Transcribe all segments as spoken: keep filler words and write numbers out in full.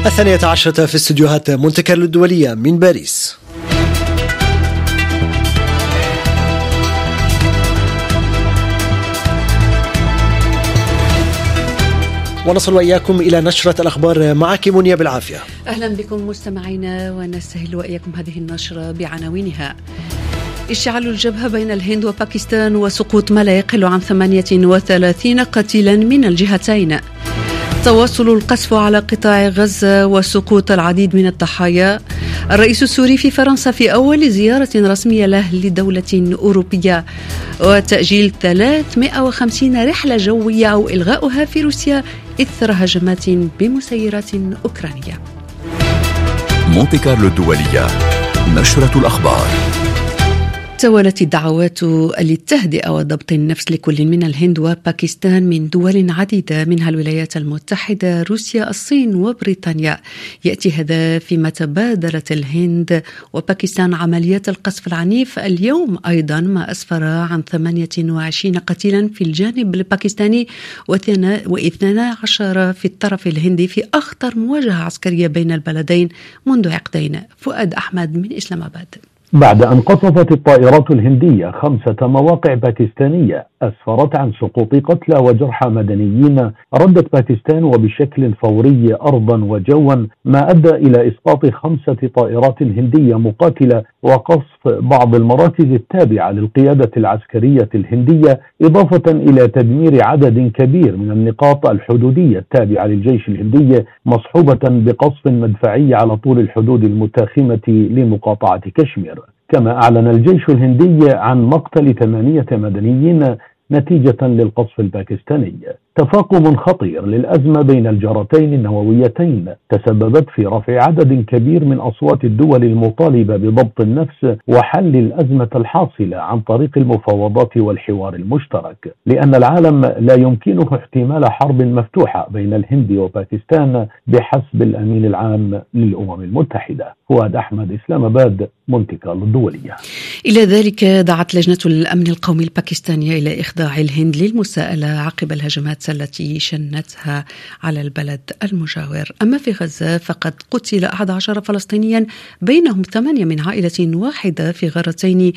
الثانية عشرة في استديوهات مونتي كارلو الدولية من باريس. ونصل وإياكم إلى نشرة الأخبار، معك منيا بالعافية. أهلا بكم مستمعينا، ونستهل وإياكم هذه النشرة بعناوينها: اشتعال الجبهة بين الهند وباكستان وسقوط ما لا يقل عن ثمانية وثلاثين قتيلا من الجهتين، تواصل القصف على قطاع غزة وسقوط العديد من الضحايا، الرئيس السوري في فرنسا في أول زيارة رسمية له لدولة أوروبية، وتأجيل ثلاثمائة وخمسين رحلة جوية أو إلغاؤها في روسيا إثر هجمات بمسيرات أوكرانية. مونتي كارلو الدولية، نشرة الأخبار. توالت الدعوات للتهدئة وضبط النفس لكل من الهند وباكستان من دول عديدة منها الولايات المتحدة، روسيا، الصين وبريطانيا. يأتي هذا فيما تبادلت الهند وباكستان عمليات القصف العنيف اليوم أيضا، ما أسفر عن ثمانية وعشرين قتيلا في الجانب الباكستاني واثنين عشر في الطرف الهندي في أخطر مواجهة عسكرية بين البلدين منذ عقدين. فؤاد أحمد من إسلام آباد. بعد أن قصفت الطائرات الهندية خمسة مواقع باكستانية أسفرت عن سقوط قتلى وجرحى مدنيين، ردت باكستان وبشكل فوري أرضا وجوا، ما أدى إلى إسقاط خمسة طائرات هندية مقاتلة وقصف بعض المراكز التابعة للقيادة العسكرية الهندية، إضافة إلى تدمير عدد كبير من النقاط الحدودية التابعة للجيش الهندي، مصحوبة بقصف مدفعي على طول الحدود المتاخمة لمقاطعة كشمير. كما أعلن الجيش الهندي عن مقتل ثمانية مدنيين نتيجة للقصف الباكستاني. تفاقم خطير للأزمة بين الجارتين النوويتين تسببت في رفع عدد كبير من أصوات الدول المطالبة بضبط النفس وحل الأزمة الحاصلة عن طريق المفاوضات والحوار المشترك، لأن العالم لا يمكنه احتمال حرب مفتوحة بين الهند وباكستان بحسب الأمين العام للأمم المتحدة. فؤاد أحمد، إسلام آباد، مونتي كارلو الدولية. إلى ذلك دعت لجنة الأمن القومي الباكستانية إلى إخضاع الهند للمساءلة عقب الهجمات التي شنتها على البلد المجاور. أما في غزة فقد قتل أحد عشر فلسطينيا، بينهم ثمانية من عائلة واحدة في غارتين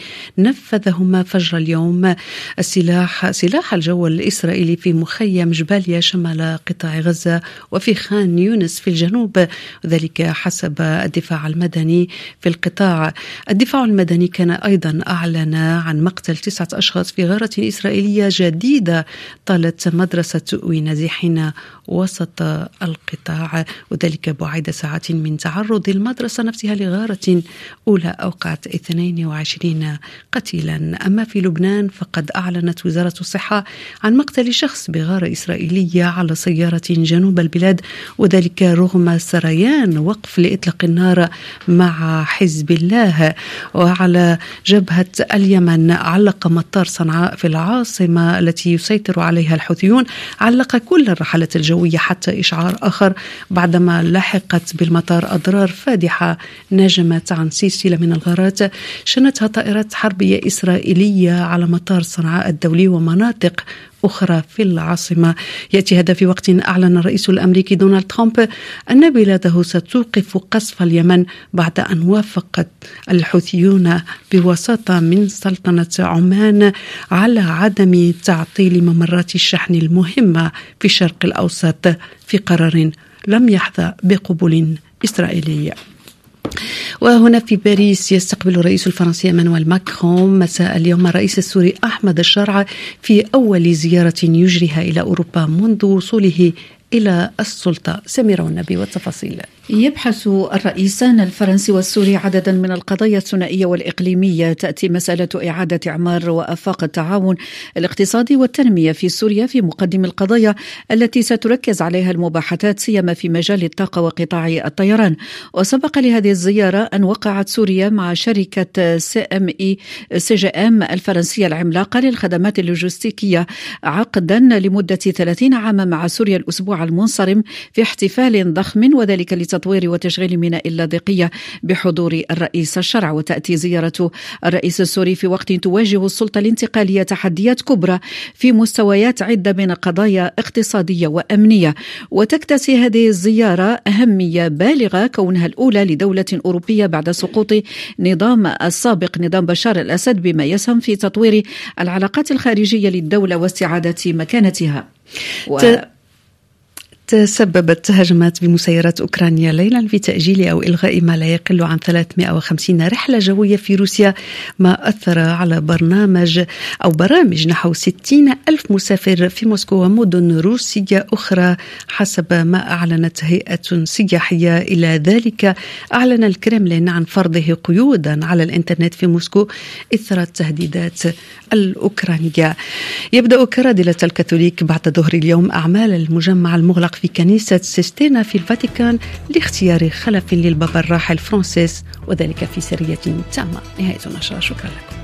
نفذهما فجر اليوم السلاح سلاح الجو الإسرائيلي في مخيم جباليا شمال قطاع غزة وفي خان يونس في الجنوب، وذلك حسب الدفاع المدني في القطاع. الدفاع المدني كان أيضا أعلن عن مقتل تسعة أشخاص في غارة إسرائيلية جديدة طالت مدرسة ونازحين وسط القطاع، وذلك بعد ساعات من تعرض المدرسة نفسها لغارة أولى أوقعت اثنين وعشرين قتيلا. أما في لبنان فقد أعلنت وزارة الصحة عن مقتل شخص بغارة إسرائيلية على سيارة جنوب البلاد، وذلك رغم سريان وقف لإطلاق النار مع حزب الله. وعلى جبهة اليمن علق مطار صنعاء في العاصمة التي يسيطر عليها الحوثيون علق كل الرحلات الجوية حتى إشعار آخر، بعدما لحقت بالمطار أضرار فادحة نجمت عن سلسلة من الغارات شنتها طائرات حربية إسرائيلية على مطار صنعاء الدولي ومناطق أخرى في العاصمة. يأتي هذا في وقت أعلن الرئيس الأمريكي دونالد ترامب أن بلاده ستوقف قصف اليمن بعد أن وافقت الحوثيون بوساطة من سلطنة عمان على عدم تعطيل ممرات الشحن المهمة في الشرق الأوسط في قرار لم يحظى بقبول إسرائيلي. وهنا في باريس يستقبل الرئيس الفرنسي إيمانويل ماكرون مساء اليوم الرئيس السوري أحمد الشرع في أول زيارة يجريها إلى أوروبا منذ وصوله إلى السلطة. سميرة والنبي والتفاصيل. يبحث الرئيسان الفرنسي والسوري عددا من القضايا الثنائية والإقليمية. تأتي مسألة إعادة إعمار وآفاق التعاون الاقتصادي والتنمية في سوريا في مقدم القضايا التي ستركز عليها المباحثات، سيما في مجال الطاقة وقطاع الطيران. وسبق لهذه الزيارة أن وقعت سوريا مع شركة سي ام اي سي جي ام الفرنسية العملاقة للخدمات اللوجستيكية عقدا لمدة ثلاثين عاما مع سوريا الأسبوع المنصرم في احتفال ضخم، وذلك لتضمين تطوير وتشغيل ميناء اللاذقية بحضور الرئيس الشرع. وتأتي زيارة الرئيس السوري في وقت تواجه السلطة الانتقالية تحديات كبرى في مستويات عدة من قضايا اقتصادية وأمنية. وتكتسي هذه الزيارة أهمية بالغة كونها الأولى لدولة أوروبية بعد سقوط نظام السابق نظام بشار الأسد، بما يسهم في تطوير العلاقات الخارجية للدولة واستعادة مكانتها. و... تسببت هجمات بمسيرات أوكرانيا ليلا في تأجيل أو إلغاء ما لا يقل عن ثلاثمائة وخمسين رحلة جوية في روسيا، ما أثر على برنامج أو برامج نحو ستين ألف مسافر في موسكو ومدن روسية أخرى حسب ما أعلنت هيئة سياحية. إلى ذلك أعلن الكرملين عن فرضه قيودا على الإنترنت في موسكو إثر التهديدات الأوكرانية. يبدأ كرادلة الكاثوليك بعد ظهر اليوم أعمال المجمع المغلق في كنيسة سيستينا في الفاتيكان لاختيار خلف للبابا الراحل فرانسيس، وذلك في سرية تامة. نهاية النشرة، شكرا لكم.